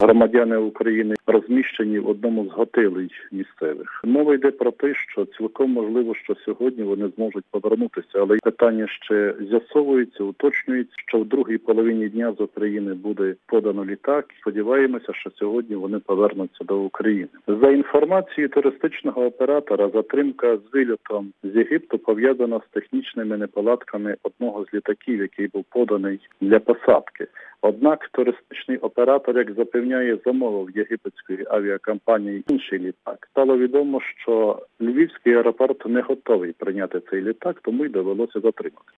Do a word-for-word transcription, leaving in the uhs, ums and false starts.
громадяни України розміщені в одному з готелей місцевих. Мова йде про те, що цілком можливо, що сьогодні вони зможуть повернутися, але питання ще з'ясовується, уточнюється, що в другій половині дня з України буде подано літак. Сподіваємося, що сьогодні вони повернуться до України. За інформацією туристичного оператора, затримка з вильотом з Єгипту пов'язана з технічними неполадками одного з літаків, який був поданий для посадки. Однак туристичний оператор, як запевняє, замовив єгипетської авіакомпанії інший літак. Стало відомо, що Львівський аеропорт не готовий прийняти цей літак, тому й довелося затримати.